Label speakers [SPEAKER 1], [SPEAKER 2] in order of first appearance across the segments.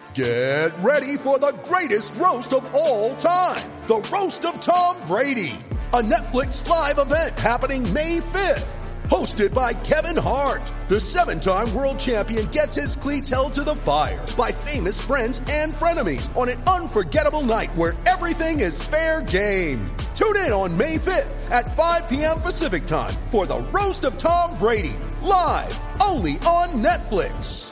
[SPEAKER 1] Get ready for the greatest roast of all time, the Roast of Tom Brady, a Netflix live event happening May 5th. Hosted by Kevin Hart, the 7-time world champion gets his cleats held to the fire by famous friends and frenemies on an unforgettable night where everything is fair game. Tune in on May 5th at 5 p.m. Pacific time for the Roast of Tom Brady, live only on Netflix.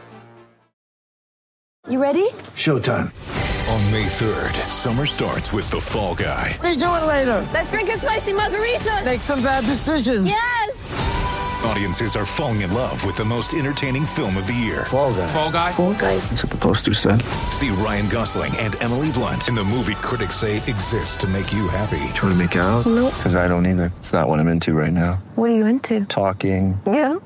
[SPEAKER 2] You ready?
[SPEAKER 3] Showtime.
[SPEAKER 4] On May 3rd, summer starts with The Fall Guy.
[SPEAKER 3] Let's do it later.
[SPEAKER 2] Let's drink a spicy margarita.
[SPEAKER 3] Make some bad decisions.
[SPEAKER 2] Yes!
[SPEAKER 4] Audiences are falling in love with the most entertaining film of the year.
[SPEAKER 3] Fall Guy.
[SPEAKER 5] Fall Guy?
[SPEAKER 2] Fall Guy.
[SPEAKER 3] That's what the poster said.
[SPEAKER 4] See Ryan Gosling and Emily Blunt in the movie critics say exists to make you happy.
[SPEAKER 3] Trying to make it out?
[SPEAKER 2] Nope.
[SPEAKER 3] Because I don't either. It's not what I'm into right now.
[SPEAKER 2] What are you into?
[SPEAKER 3] Talking.
[SPEAKER 2] Yeah.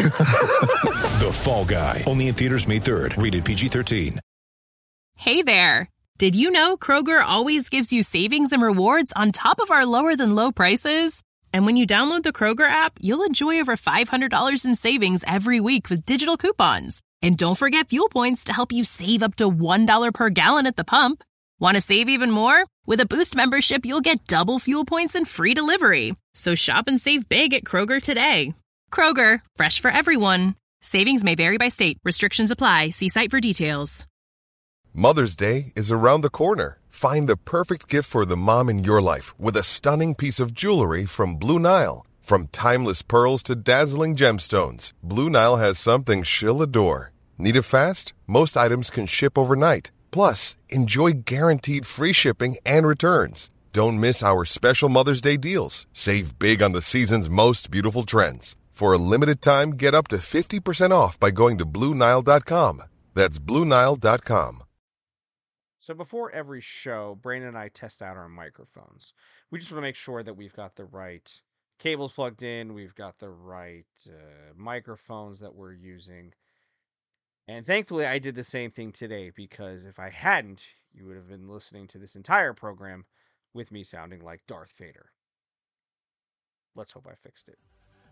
[SPEAKER 4] The Fall Guy. Only in theaters May 3rd. Rated PG-13.
[SPEAKER 6] Hey there. Did you know Kroger always gives you savings and rewards on top of our lower than low prices? And when you download the Kroger app, you'll enjoy over $500 in savings every week with digital coupons. And don't forget fuel points to help you save up to $1 per gallon at the pump. Want to save even more? With a Boost membership, you'll get double fuel points and free delivery. So shop and save big at Kroger today. Kroger, fresh for everyone. Savings may vary by state. Restrictions apply. See site for details.
[SPEAKER 7] Mother's Day is around the corner. Find the perfect gift for the mom in your life with a stunning piece of jewelry from Blue Nile. From timeless pearls to dazzling gemstones, Blue Nile has something she'll adore. Need it fast? Most items can ship overnight. Plus, enjoy guaranteed free shipping and returns. Don't miss our special Mother's Day deals. Save big on the season's most beautiful trends. For a limited time, get up to 50% off by going to BlueNile.com. That's BlueNile.com.
[SPEAKER 5] So before every show, Brandon and I test out our microphones. We just want to make sure that we've got the right cables plugged in, we've got the right microphones that we're using. And thankfully, I did the same thing today, because if I hadn't, you would have been listening to this entire program with me sounding like Darth Vader. Let's hope I fixed it.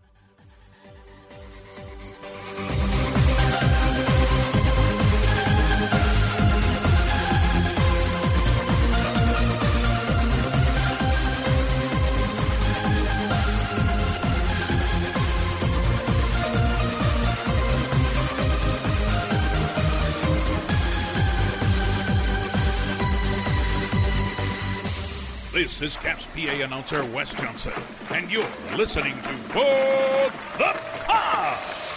[SPEAKER 8] This is Caps PA announcer Wes Johnson, and you're listening to What the Pod!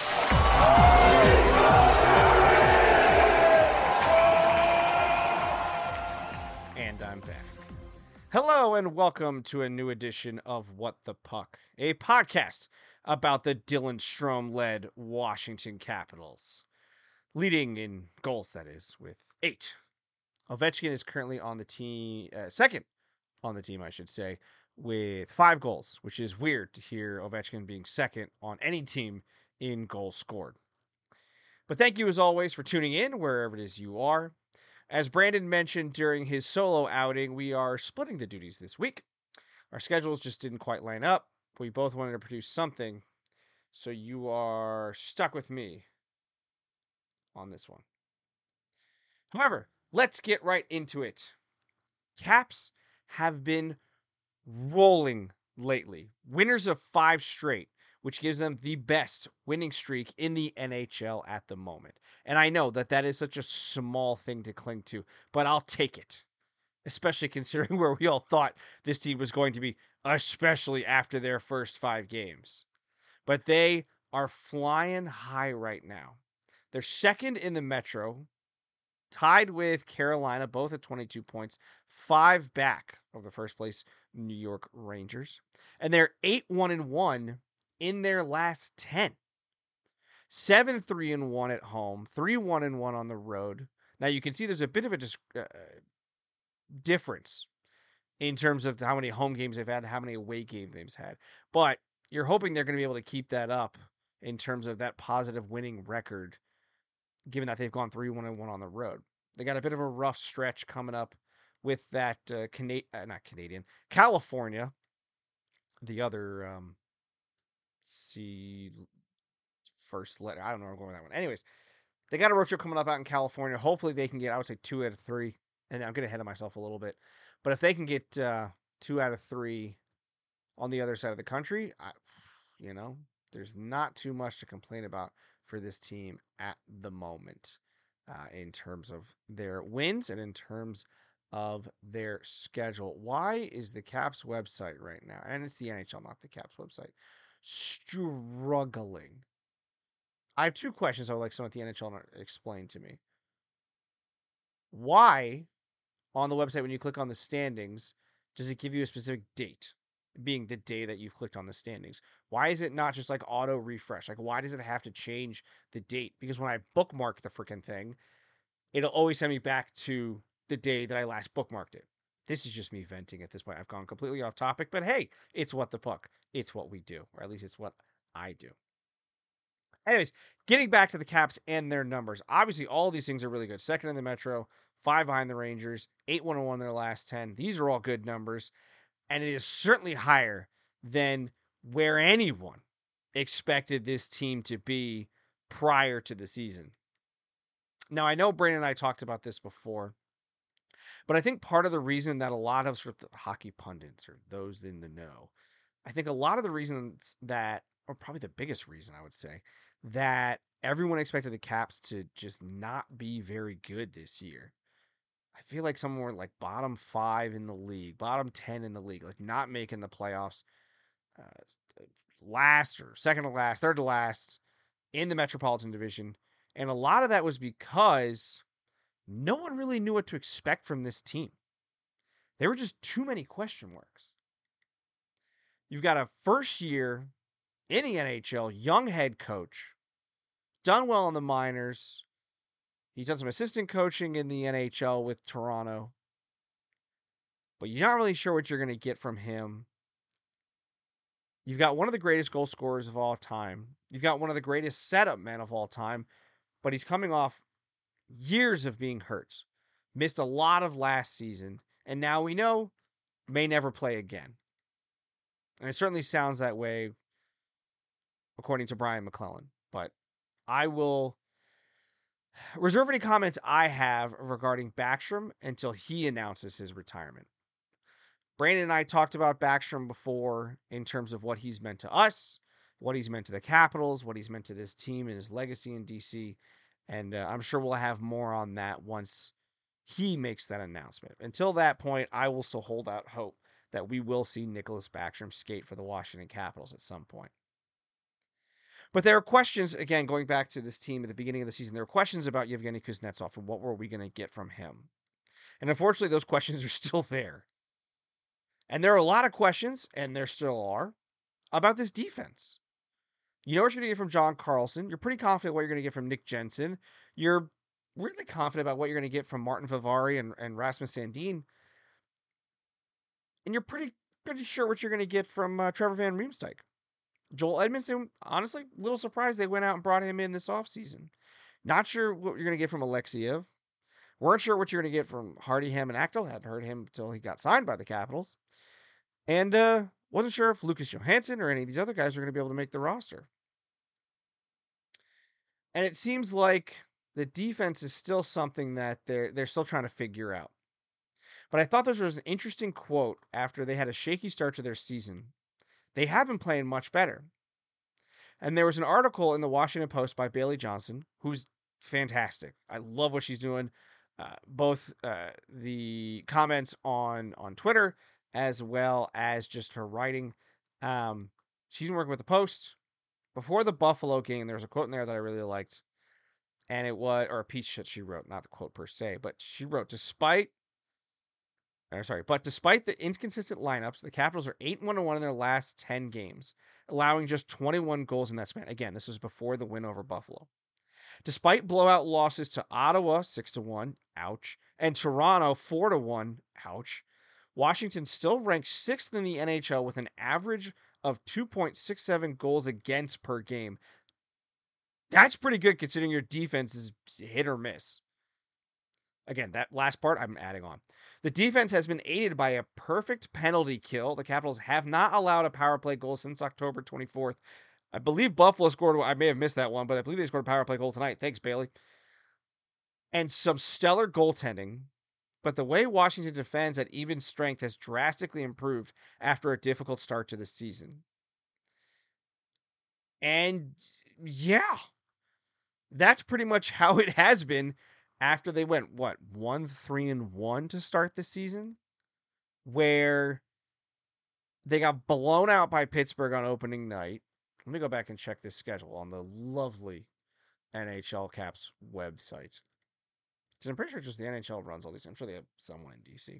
[SPEAKER 5] And I'm back. Hello and welcome to a new edition of What the Puck, a podcast about the Dylan Strome-led Washington Capitals. Leading in goals, that is, with 8. Ovechkin is currently on the team, second on the team, I should say, with 5 goals, which is weird to hear Ovechkin being second on any team in goals scored. But thank you, as always, for tuning in wherever it is you are. As Brandon mentioned during his solo outing, we are splitting the duties this week. Our schedules just didn't quite line up. We both wanted to produce something, so you are stuck with me on this one. However, let's get right into it. Caps have been rolling lately. Winners of 5 straight, which gives them the best winning streak in the NHL at the moment. And I know that that is such a small thing to cling to, but I'll take it. Especially considering where we all thought this team was going to be, especially after their first 5 games. But they are flying high right now. They're second in the Metro, tied with Carolina, both at 22 points, 5 back of the first place New York Rangers. And they're 8-1-1 in their last 10. 7-3-1 at home, 3-1-1 on the road. Now you can see there's a bit of a difference in terms of how many home games they've had, how many away games they've had. But you're hoping they're going to be able to keep that up in terms of that positive winning record, given that they've gone 3-1-1 on the road. They got a bit of a rough stretch coming up with that California, the other first letter. I don't know where I'm going with that one. Anyways, They got a road trip coming up out in California. Hopefully they can get, I would say, 2 out of 3. And I'm getting ahead of myself a little bit. But if they can get 2 out of 3 on the other side of the country, there's not too much to complain about for this team at the moment in terms of their wins and in terms of their schedule. Why is the Caps website right now, and it's the NHL, not the Caps website, struggling? I have 2 questions I would like someone at the NHL to explain to me. Why, on the website, when you click on the standings, does it give you a specific date, being the day that you've clicked on the standings? Why is it not just like auto refresh? Like, why does it have to change the date? Because when I bookmark the freaking thing, it'll always send me back to the day that I last bookmarked it. This is just me venting at this point. I've gone completely off topic, but hey, it's What the Puck. It's what we do, or at least it's what I do. Anyways, getting back to the Caps and their numbers. Obviously, all of these things are really good. 2nd in the Metro, 5 behind the Rangers, 8-1-1 their last 10. These are all good numbers, and it is certainly higher than where anyone expected this team to be prior to the season. Now, I know Brandon and I talked about this before, but I think part of the reason that a lot of sort of the hockey pundits or those in the know, I think a lot of the reasons that, or probably the biggest reason I would say, that everyone expected the Caps to just not be very good this year. I feel like somewhere like bottom 5 in the league, bottom 10 in the league, like not making the playoffs, last or second to last, third to last in the Metropolitan Division. And a lot of that was because no one really knew what to expect from this team. There were just too many question marks. You've got a first year in the NHL, young head coach, done well in the minors. He's done some assistant coaching in the NHL with Toronto. But you're not really sure what you're going to get from him. You've got one of the greatest goal scorers of all time. You've got one of the greatest setup men of all time. But he's coming off years of being hurt. Missed a lot of last season. And now we know may never play again. And it certainly sounds that way according to Brian McClellan. But I will reserve any comments I have regarding Backstrom until he announces his retirement. Brandon and I talked about Backstrom before in terms of what he's meant to us, what he's meant to the Capitals, what he's meant to this team and his legacy in DC. And I'm sure we'll have more on that once he makes that announcement. Until that point, I will still hold out hope that we will see Nicholas Backstrom skate for the Washington Capitals at some point. But there are questions, again, going back to this team at the beginning of the season, there were questions about Yevgeny Kuznetsov and what were we going to get from him. And unfortunately, those questions are still there. And there are a lot of questions, and there still are, about this defense. You know what you're going to get from John Carlson. You're pretty confident what you're going to get from Nick Jensen. You're really confident about what you're going to get from Martin Fehervary and Rasmus Sandin. And you're pretty sure what you're going to get from Trevor Van Riemsdyk. Joel Edmondson, honestly, a little surprised they went out and brought him in this offseason. Not sure what you're going to get from Alexiev. Weren't sure what you're going to get from Hardy, Ham, and Ackdahl. Hadn't heard him until he got signed by the Capitals. And wasn't sure if Lucas Johansson or any of these other guys are going to be able to make the roster. And it seems like the defense is still something that they're still trying to figure out. But I thought this was an interesting quote after they had a shaky start to their season. They have been playing much better. And there was an article in the Washington Post by Bailey Johnson, who's fantastic. I love what she's doing. Both the comments on Twitter as well as just her writing. She's been working with the Post. Before the Buffalo game, there was a quote in there that I really liked. And it was, or a piece that she wrote, not the quote per se, but she wrote, despite the inconsistent lineups, the Capitals are 8-1-1 in their last 10 games, allowing just 21 goals in that span. Again, this was before the win over Buffalo. Despite blowout losses to Ottawa 6-1, ouch, and Toronto 4-1, ouch, Washington still ranks 6th in the NHL with an average of 2.67 goals against per game. That's pretty good considering your defense is hit or miss. Again, that last part I'm adding on. The defense has been aided by a perfect penalty kill. The Capitals have not allowed a power play goal since October 24th. I believe Buffalo scored, I may have missed that one, but I believe they scored a power play goal tonight. Thanks, Bailey. and some stellar goaltending, but the way Washington defends at even strength has drastically improved after a difficult start to the season. And yeah, that's pretty much how it has been after they went, 1-3-1 to start the season, where they got blown out by Pittsburgh on opening night. Let me go back and check this schedule on the lovely NHL Caps website. Because I'm pretty sure just the NHL runs all these. I'm sure they have someone in DC.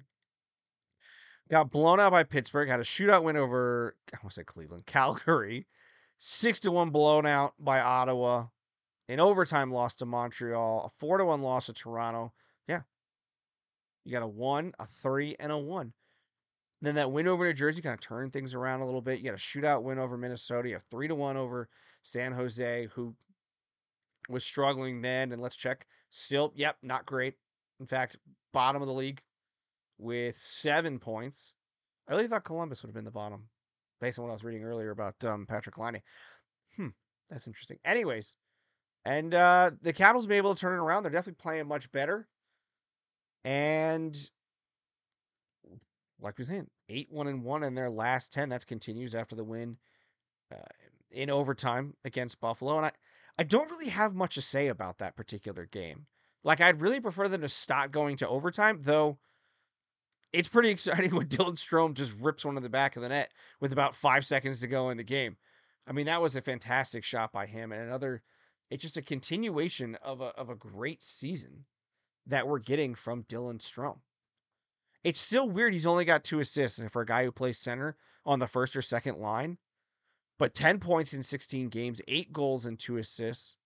[SPEAKER 5] Got blown out by Pittsburgh. Had a shootout win over, I want to say Cleveland, Calgary. 6-1 blown out by Ottawa. In overtime loss to Montreal. A 4-1 loss to Toronto. Yeah. You got a 1, a 3, and a 1. Then that win over New Jersey kind of turned things around a little bit. You got a shootout win over Minnesota. You have 3-1 over San Jose, who was struggling then. And let's check. Still, not great. In fact, bottom of the league with 7 points. I really thought Columbus would have been the bottom, based on what I was reading earlier about Patrick Laine. That's interesting. Anyways, and the Capitals will be able to turn it around. They're definitely playing much better. And like we were saying, 8-1-1 in their last 10. That continues after the win in overtime against Buffalo. And I don't really have much to say about that particular game. Like, I'd really prefer them to stop going to overtime, though it's pretty exciting when Dylan Strome just rips one in the back of the net with about 5 seconds to go in the game. I mean, that was a fantastic shot by him, and it's just a continuation of a great season that we're getting from Dylan Strome. It's still weird he's only got 2 assists for a guy who plays center on the first or second line, but 10 points in 16 games, 8 goals and 2 assists.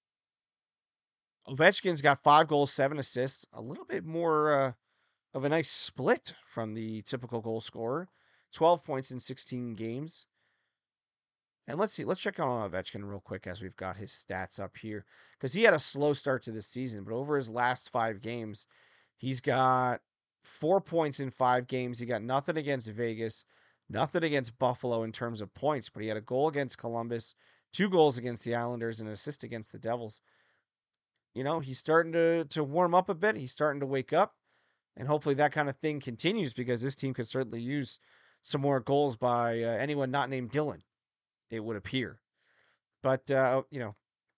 [SPEAKER 5] Ovechkin's got 5 goals, 7 assists, a little bit more of a nice split from the typical goal scorer. 12 points in 16 games. And let's check on Ovechkin real quick as we've got his stats up here, because he had a slow start to the season, but over his last 5 games, he's got 4 points in 5 games. He got nothing against Vegas, nothing against Buffalo in terms of points, but he had a goal against Columbus, 2 goals against the Islanders, and an assist against the Devils. You know, he's starting to warm up a bit. He's starting to wake up, and hopefully that kind of thing continues, because this team could certainly use some more goals by anyone not named Dylan, it would appear. But, you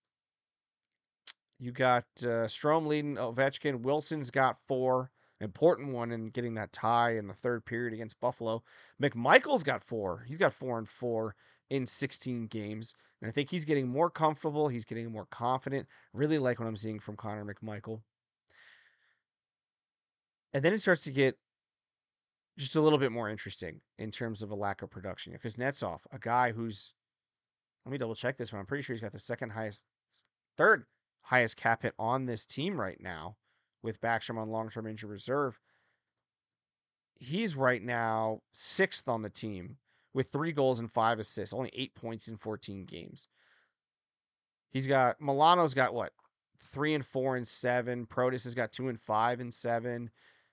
[SPEAKER 5] got Strome leading Ovechkin. Wilson's got 4. Important one in getting that tie in the third period against Buffalo. McMichael's got 4. He's got 4 and 4 in 16 games. And I think he's getting more comfortable. He's getting more confident. Really like what I'm seeing from Connor McMichael. And then it starts to get just a little bit more interesting in terms of a lack of production. Because Kuznetsov, a guy who's, let me double check this one. I'm pretty sure he's got the third highest cap hit on this team right now, with Backstrom on long-term injury reserve. He's right now 6th on the team with 3 goals and 5 assists, only 8 points in 14 games. Milano's got 3 and 4 and 7. Protas has got 2 and 5 and 7.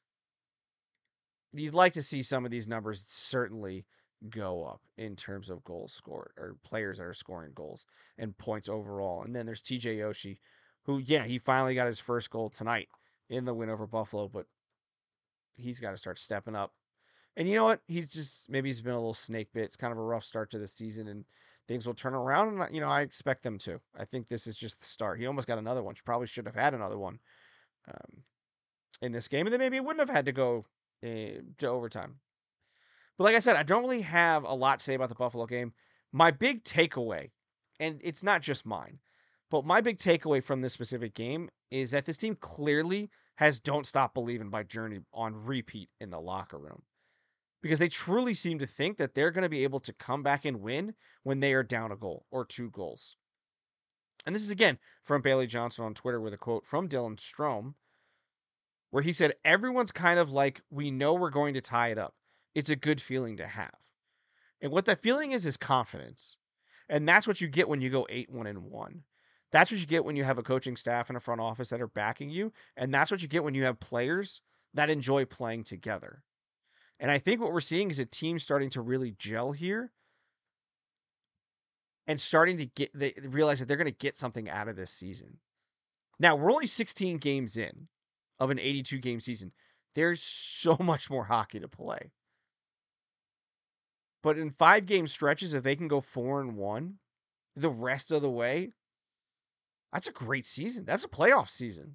[SPEAKER 5] You'd like to see some of these numbers certainly go up in terms of goals scored, or players that are scoring goals and points overall. And then there's TJ Oshie, who, he finally got his first goal tonight in the win over Buffalo, but he's got to start stepping up. And you know what? Maybe he's been a little snake bit. It's kind of a rough start to the season, and things will turn around. And, I expect them to. I think this is just the start. He almost got another one. He probably should have had another one in this game, and then maybe it wouldn't have had to go to overtime. But like I said, I don't really have a lot to say about the Buffalo game. My big takeaway, and it's not just mine, but my big takeaway from this specific game is that this team clearly has Don't Stop Believing by Journey on repeat in the locker room, because they truly seem to think that they're going to be able to come back and win when they are down a goal or 2 goals. And this is, again, from Bailey Johnson on Twitter with a quote from Dylan Strome, where he said, "Everyone's kind of like, we know we're going to tie it up. It's a good feeling to have." And what that feeling is confidence. And that's what you get when you go 8-1-1. That's what you get when you have a coaching staff and a front office that are backing you. And that's what you get when you have players that enjoy playing together. And I think what we're seeing is a team starting to really gel here and starting to realize that they're going to get something out of this season. Now, we're only 16 games in of an 82-game season. There's so much more hockey to play. But in 5-game stretches, if they can go 4-1 the rest of the way, that's a great season. That's a playoff season.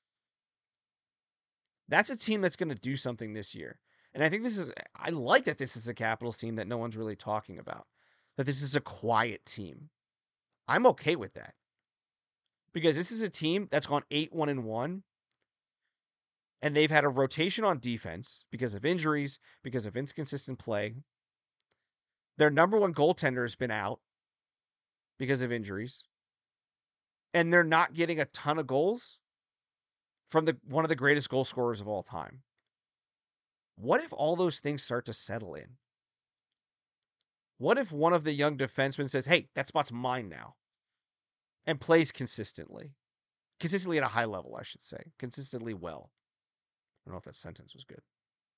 [SPEAKER 5] That's a team that's going to do something this year. And I like that this is a Capitals team that no one's really talking about. That this is a quiet team. I'm okay with that. Because this is a team that's gone 8-1-1. And they've had a rotation on defense because of injuries, because of inconsistent play. Their number one goaltender has been out because of injuries. And they're not getting a ton of goals from one of the greatest goal scorers of all time. What if all those things start to settle in? What if one of the young defensemen says, hey, that spot's mine now, and plays consistently? Consistently at a high level, I should say. Consistently well. I don't know if that sentence was good.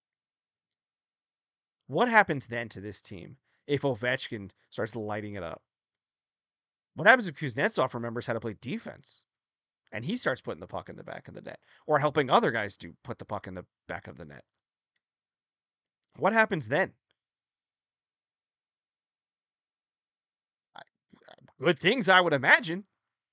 [SPEAKER 5] What happens then to this team if Ovechkin starts lighting it up? What happens if Kuznetsov remembers how to play defense and he starts putting the puck in the back of the net or helping other guys put the puck in the back of the net? What happens then? Good things, I would imagine.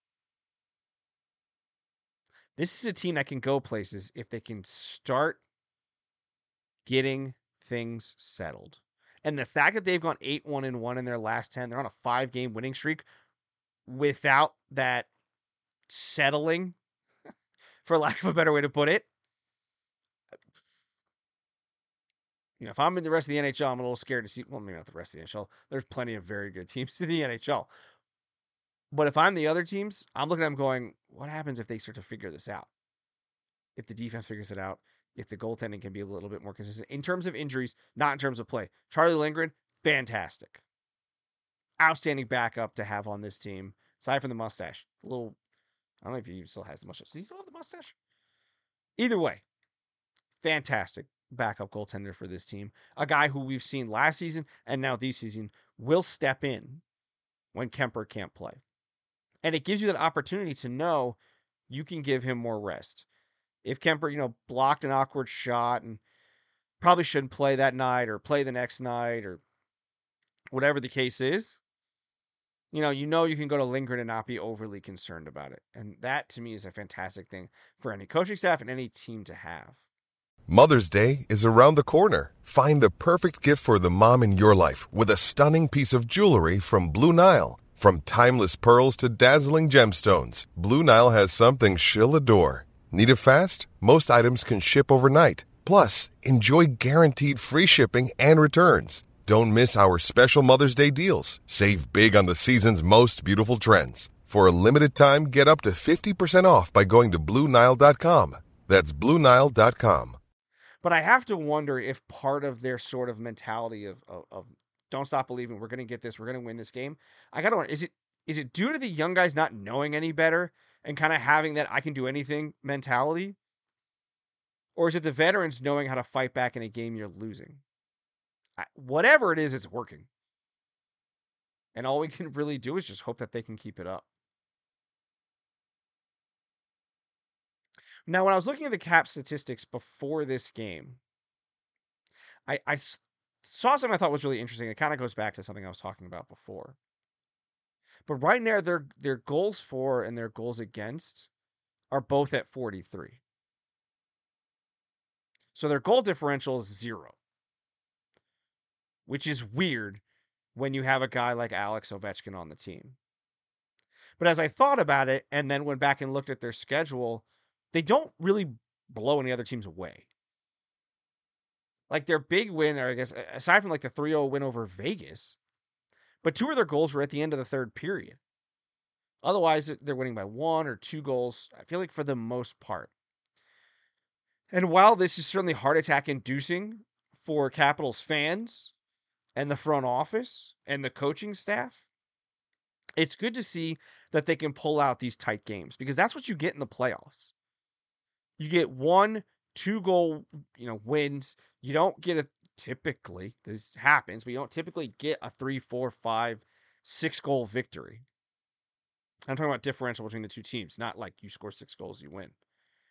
[SPEAKER 5] This is a team that can go places if they can start getting things settled. And the fact that they've gone 8-1-1 in their last 10, they're on a 5-game winning streak without that settling, for lack of a better way to put it. You know, if I'm in the rest of the NHL, I'm a little scared to see, well, maybe not the rest of the NHL. There's plenty of very good teams in the NHL. But if I'm the other teams, I'm looking at them going, what happens if they start to figure this out? If the defense figures it out, if the goaltending can be a little bit more consistent in terms of injuries, not in terms of play. Charlie Lindgren, fantastic. Outstanding backup to have on this team, aside from the mustache. A little, I don't know if he still has the mustache. Does he still have the mustache? Either way, fantastic backup goaltender for this team. A guy who we've seen last season and now this season will step in when Kemper can't play. And it gives you that opportunity to know you can give him more rest. If Kemper, blocked an awkward shot and probably shouldn't play that night or play the next night or whatever the case is, you can go to Lindgren and not be overly concerned about it. And that, to me, is a fantastic thing for any coaching staff and any team to have.
[SPEAKER 7] Mother's Day is around the corner. Find the perfect gift for the mom in your life with a stunning piece of jewelry from Blue Nile. From timeless pearls to dazzling gemstones, Blue Nile has something she'll adore. Need it fast? Most items can ship overnight. Plus, enjoy guaranteed free shipping and returns. Don't miss our special Mother's Day deals. Save big on the season's most beautiful trends. For a limited time, get up to 50% off by going to BlueNile.com. That's BlueNile.com.
[SPEAKER 5] But I have to wonder if part of their sort of mentality of don't stop believing, we're going to get this, we're going to win this game. I got to wonder, is it due to the young guys not knowing any better and kind of having that I can do anything mentality? Or is it the veterans knowing how to fight back in a game you're losing? Whatever it is, it's working. And all we can really do is just hope that they can keep it up. Now, when I was looking at the cap statistics before this game, I saw something I thought was really interesting. It kind of goes back to something I was talking about before. But right now, their goals for and their goals against are both at 43. So their goal differential is 0. Which is weird when you have a guy like Alex Ovechkin on the team. But as I thought about it and then went back and looked at their schedule, they don't really blow any other teams away. Like their big win, or I guess, aside from like the 3-0 win over Vegas, but 2 of their goals were at the end of the third period. Otherwise, they're winning by 1 or 2 goals, I feel like, for the most part. And while this is certainly heart attack inducing for Capitals fans and the front office and the coaching staff, it's good to see that they can pull out these tight games, because that's what you get in the playoffs. You get 1-2 goal, wins. You don't get typically, this happens, but you don't typically get a 3, 4, 5, 6 goal victory. I'm talking about differential between the two teams, not like you score 6 goals, you win.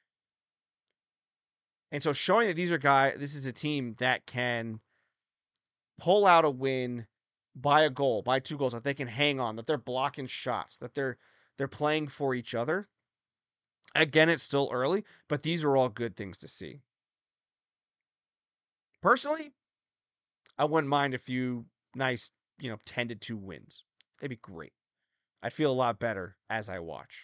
[SPEAKER 5] And so showing that this is a team that can pull out a win by a goal, by 2 goals, that they can hang on, that they're blocking shots, that they're playing for each other. Again, it's still early, but these are all good things to see. Personally, I wouldn't mind a few nice, 10-2 wins. They'd be great. I'd feel a lot better as I watch.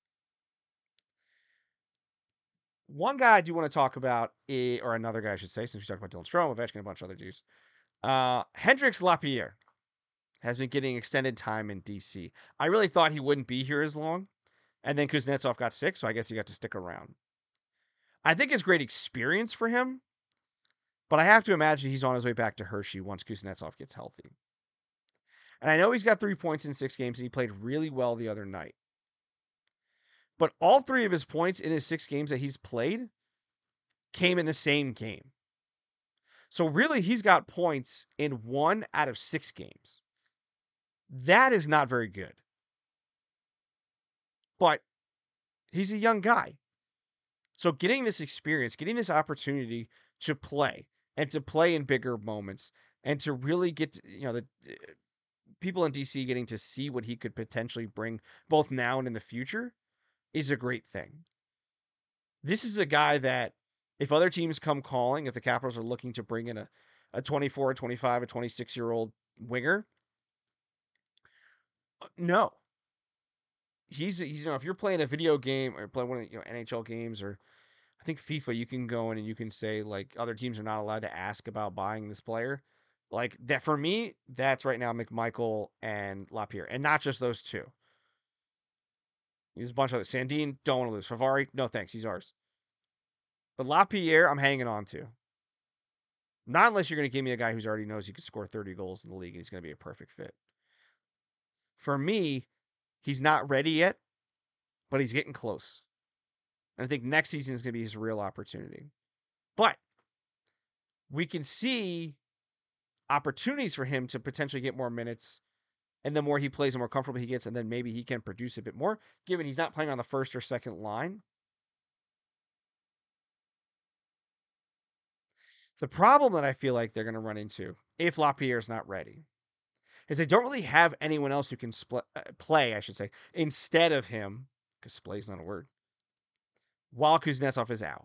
[SPEAKER 5] One guy I do want to talk about, or another guy I should say, since we talked about Dylan Strome, Ovechkin, a bunch of other dudes. Hendrix Lapierre has been getting extended time in DC. I really thought he wouldn't be here as long. And then Kuznetsov got sick, so I guess he got to stick around. I think it's great experience for him, but I have to imagine he's on his way back to Hershey once Kuznetsov gets healthy. And I know he's got 3 points in 6 games, and he played really well the other night. But all 3 of his points in his 6 games that he's played came in the same game. So really, he's got points in 1 out of 6 games. That is not very good. But he's a young guy. So getting this experience, getting this opportunity to play, and to play in bigger moments, and to really get to, the people in DC getting to see what he could potentially bring both now and in the future is a great thing. This is a guy that if other teams come calling, if the Capitals are looking to bring in a 24, a 25, a 26-year-old winger, no. He's if you're playing a video game or playing one of the NHL games, or I think FIFA, you can go in and you can say like other teams are not allowed to ask about buying this player. Like that for me, that's right now McMichael and Lapierre, and not just those 2. There's a bunch of others. Sandin, don't want to lose. Favari, no thanks, he's ours. But Lapierre, I'm hanging on to. Not unless you're going to give me a guy who's already knows he could score 30 goals in the league and he's going to be a perfect fit. For me, he's not ready yet, but he's getting close. And I think next season is going to be his real opportunity. But we can see opportunities for him to potentially get more minutes. And the more he plays, the more comfortable he gets. And then maybe he can produce a bit more, given he's not playing on the first or second line. The problem that I feel like they're going to run into, if Lapierre's not ready, is they don't really have anyone else who can play, I should say, instead of him, because splay is not a word, while Kuznetsov is out.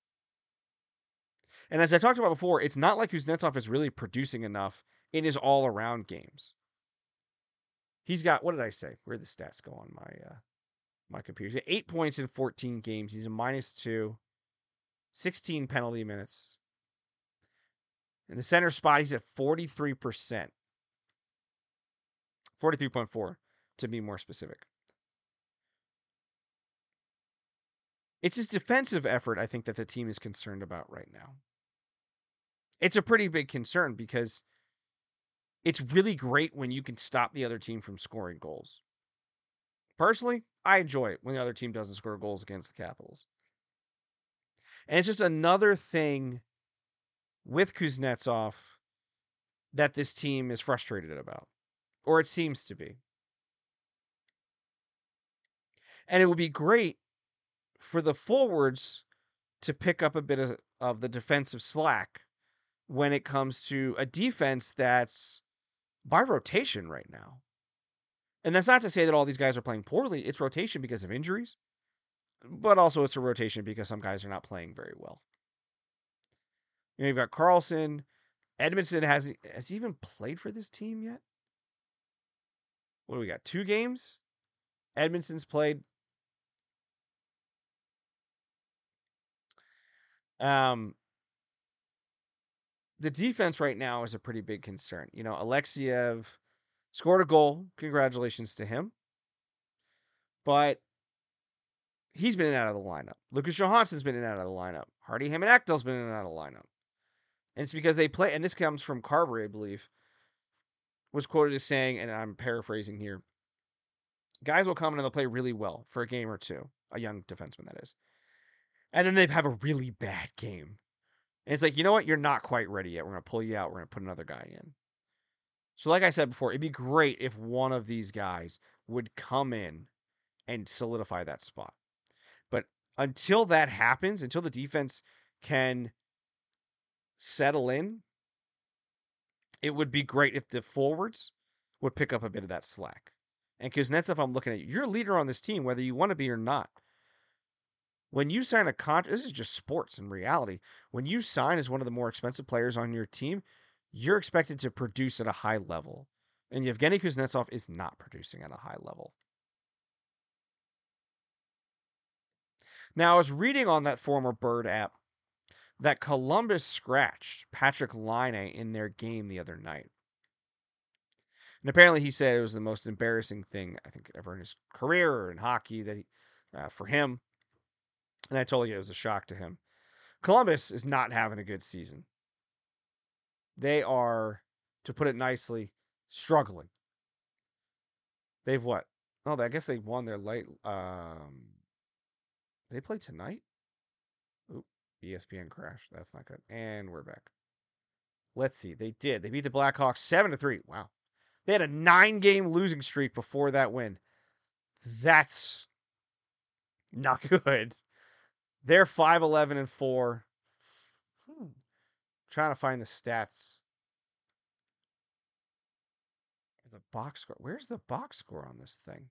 [SPEAKER 5] And as I talked about before, it's not like Kuznetsov is really producing enough in his all-around games. He's got, what did I say? Where did the stats go on my computer? He's got 8 points in 14 games. He's a -2, 16 penalty minutes. In the center spot, he's at 43%. 43.4 to be more specific. It's his defensive effort, I think, that the team is concerned about right now. It's a pretty big concern because it's really great when you can stop the other team from scoring goals. Personally, I enjoy it when the other team doesn't score goals against the Capitals. And it's just another thing with Kuznetsov that this team is frustrated about. Or it seems to be. And it would be great for the forwards to pick up a bit of the defensive slack when it comes to a defense that's by rotation right now. And that's not to say that all these guys are playing poorly. It's rotation because of injuries. But also it's a rotation because some guys are not playing very well. You've got Carlson. Edmondson has he even played for this team yet? What do we got? 2 games? Edmondson's played. The defense right now is a pretty big concern. Alexiev scored a goal. Congratulations to him. But he's been in and out of the lineup. Lucas Johansson's been in and out of the lineup. Hardy Hamanakdal's been in and out of the lineup. And it's because they play, and this comes from Carberry, I believe, was quoted as saying, and I'm paraphrasing here, guys will come in and they'll play really well for a game or two, a young defenseman that is. And then they have a really bad game. And it's like, you know what? You're not quite ready yet. We're going to pull you out. We're going to put another guy in. So like I said before, it'd be great if one of these guys would come in and solidify that spot. But until that happens, until the defense can settle in, it would be great if the forwards would pick up a bit of that slack. And Kuznetsov, I'm looking at you. You're a leader on this team, whether you want to be or not. When you sign a contract, this is just sports in reality. When you sign as one of the more expensive players on your team, you're expected to produce at a high level. And Yevgeny Kuznetsov is not producing at a high level. Now, I was reading on that former Bird app that Columbus scratched Patrik Laine in their game the other night. And apparently he said it was the most embarrassing thing, I think, ever in his career or in hockey that for him. And I told you it was a shock to him. Columbus is not having a good season. They are, to put it nicely, struggling. They've what? Oh, I guess they won their late. They play tonight? Oop, ESPN crashed. That's not good. And we're back. Let's see. They did. They beat the Blackhawks 7-3. Wow. They had a 9-game losing streak before that win. That's not good. They're 5-11-4. Trying to find the stats. The box score. Where's the box score on this thing?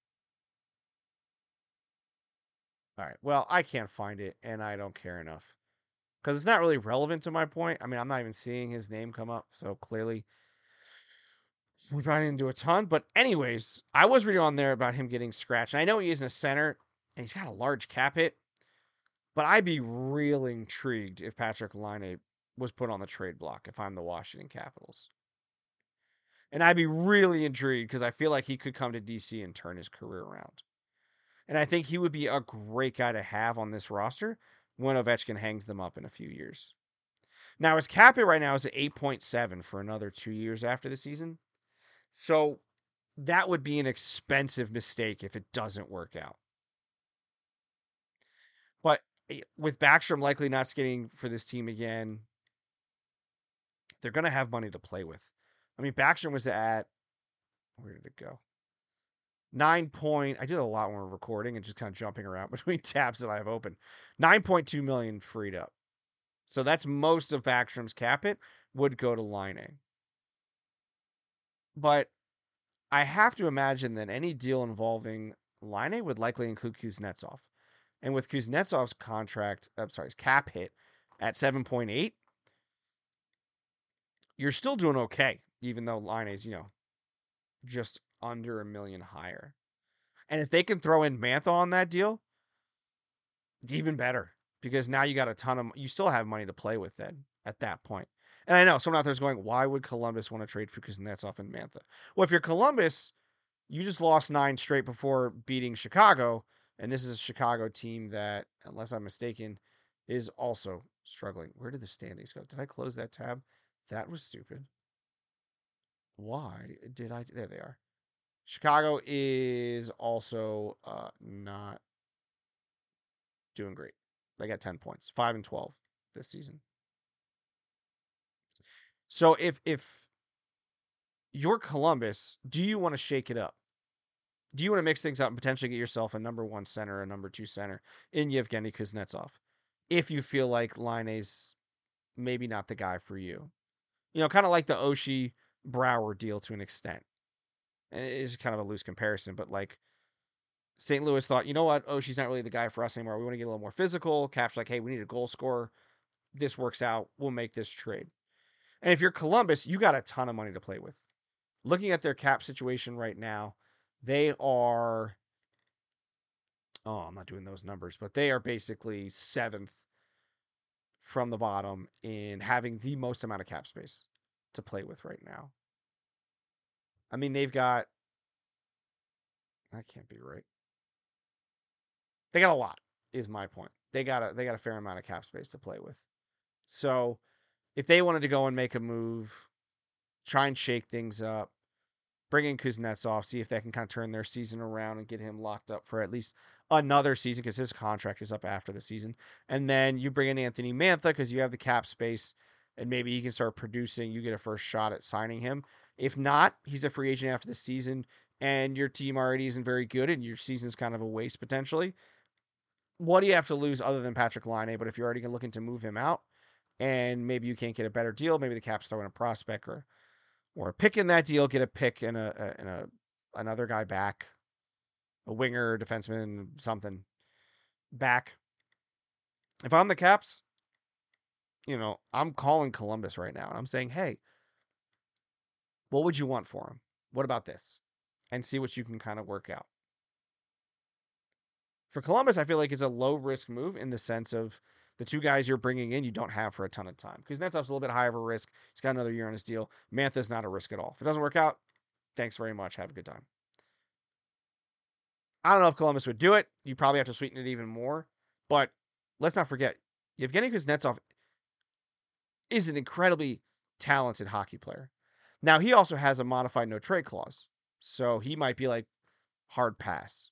[SPEAKER 5] All right. Well, I can't find it, and I don't care enough. Because it's not really relevant to my point. I mean, I'm not even seeing his name come up, so clearly we probably didn't do a ton. But anyways, I was reading on there about him getting scratched. And I know he isn't a center, and he's got a large cap hit. But I'd be really intrigued if Patrik Laine was put on the trade block if I'm the Washington Capitals. And I'd be really intrigued because I feel like he could come to DC and turn his career around. And I think he would be a great guy to have on this roster when Ovechkin hangs them up in a few years. Now, his cap hit right now is at 8.7 for another 2 years after the season. So that would be an expensive mistake if it doesn't work out. But with Backstrom likely not skating for this team again, they're going to have money to play with. I mean, Backstrom was at, where did it go? 9 point, I did a lot when we're recording and just kind of jumping around between tabs that I have open. 9.2 million freed up. So that's most of Backstrom's cap hit would go to Laine. But I have to imagine that any deal involving Laine would likely include Kuznetsov. And with Kuznetsov's his cap hit at 7.8, you're still doing okay, even though Laine's, just under $1 million higher. And if they can throw in Mantha on that deal, it's even better. Because now you got you still have money to play with then at that point. And I know someone out there is going, why would Columbus want to trade for Kuznetsov and Mantha? Well, if you're Columbus, you just lost 9 straight before beating Chicago. And this is a Chicago team that, unless I'm mistaken, is also struggling. Where did the standings go? Did I close that tab? That was stupid. Why did I? There they are. Chicago is also not doing great. They got 10 points, 5-12 this season. So if you're Columbus, do you want to shake it up? Do you want to mix things up and potentially get yourself a number 1 center, a number 2 center in Yevgeny Kuznetsov? If you feel like Laine's maybe not the guy for you. Kind of like the Oshie Brouwer deal to an extent. And it is kind of a loose comparison, but like St. Louis thought, you know what? Oshie's not really the guy for us anymore. We want to get a little more physical. Cap's like, hey, we need a goal scorer. This works out. We'll make this trade. And if you're Columbus, you got a ton of money to play with. Looking at their cap situation right now, they are, I'm not doing those numbers, but they are basically 7th from the bottom in having the most amount of cap space to play with right now. I mean, they've got, that can't be right. They got a lot, is my point. They got a fair amount of cap space to play with. So if they wanted to go and make a move, try and shake things up, bring in Kuznetsov, see if they can kind of turn their season around and get him locked up for at least another season because his contract is up after the season. And then you bring in Anthony Mantha because you have the cap space and maybe he can start producing. You get a first shot at signing him. If not, he's a free agent after the season and your team already isn't very good and your season's kind of a waste potentially, what do you have to lose other than Patrick Laine? But if you're already looking to move him out and maybe you can't get a better deal, maybe the Caps throw in a prospect or a pick in that deal, get a pick and another guy back, a winger, defenseman, something back. If I'm the Caps, I'm calling Columbus right now and I'm saying, hey, what would you want for him? What about this? And see what you can kind of work out. For Columbus, I feel like it's a low-risk move in the sense of the two guys you're bringing in you don't have for a ton of time. Kuznetsov's a little bit higher of a risk. He's got another year on his deal. Mantha's not a risk at all. If it doesn't work out, thanks very much. Have a good time. I don't know if Columbus would do it. You probably have to sweeten it even more. But let's not forget, Yevgeny Kuznetsov is an incredibly talented hockey player. Now, he also has a modified no-trade clause. So he might be like, hard pass.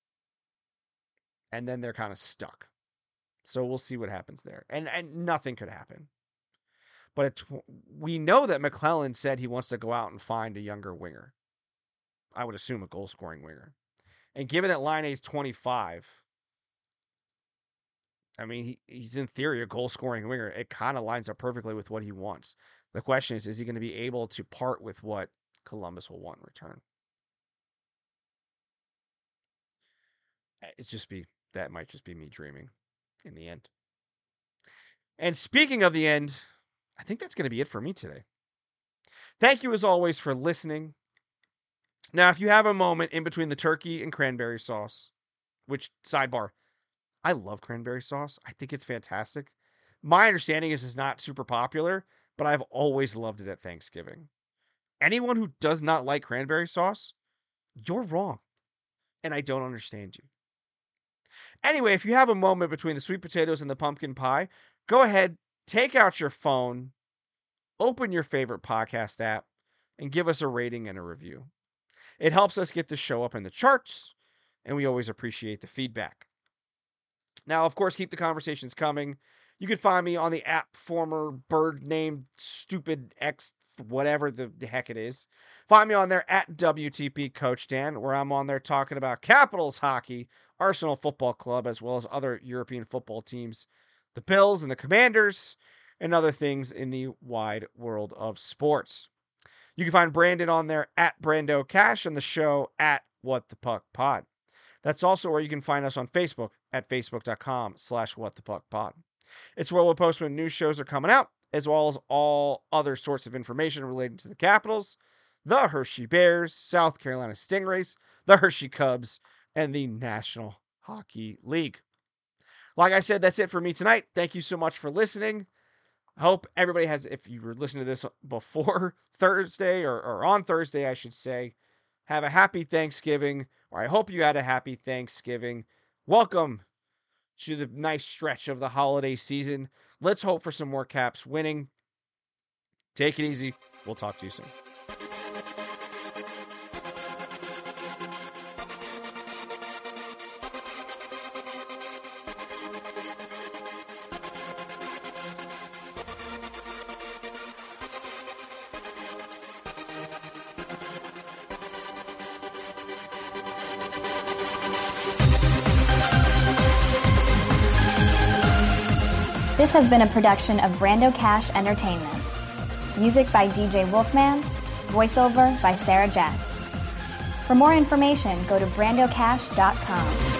[SPEAKER 5] And then they're kind of stuck. So we'll see what happens there. And nothing could happen. But we know that McClellan said he wants to go out and find a younger winger. I would assume a goal-scoring winger. And given that Laine is 25, I mean, he's in theory a goal-scoring winger. It kind of lines up perfectly with what he wants. The question is he going to be able to part with what Columbus will want in return? That might just be me dreaming in the end. And speaking of the end, I think that's going to be it for me today. Thank you as always for listening. Now, if you have a moment in between the turkey and cranberry sauce, which, sidebar, I love cranberry sauce. I think it's fantastic. My understanding is it's not super popular, but I've always loved it at Thanksgiving. Anyone who does not like cranberry sauce, you're wrong. And I don't understand you. Anyway, if you have a moment between the sweet potatoes and the pumpkin pie, go ahead, take out your phone, open your favorite podcast app, and give us a rating and a review. It helps us get the show up in the charts, and we always appreciate the feedback. Now, of course, keep the conversations coming. You can find me on the app former bird named Stupid X, whatever the heck it is. Find me on there at WTP Coach Dan, where I'm on there talking about Capitals hockey, Arsenal Football Club, as well as other European football teams, the Bills and the Commanders, and other things in the wide world of sports. You can find Brandon on there at Brando Cash and the show at What the Puck Pod. That's also where you can find us on Facebook at facebook.com/whatthepuckpod. It's where we'll post when new shows are coming out, as well as all other sorts of information relating to the Capitals, the Hershey Bears, South Carolina Stingrays, the Hershey Cubs, and the National Hockey League. Like I said, that's it for me tonight. Thank you so much for listening. I hope everybody has, if you were listening to this before Thursday or on Thursday, I should say, have a happy Thanksgiving, or I hope you had a happy Thanksgiving. Welcome to the nice stretch of the holiday season. Let's hope for some more Caps winning. Take it easy. We'll talk to you soon.
[SPEAKER 9] This has been a production of Brando Cash Entertainment. Music by DJ Wolfman. Voiceover by Sarah Jacks. For more information, go to brandocash.com.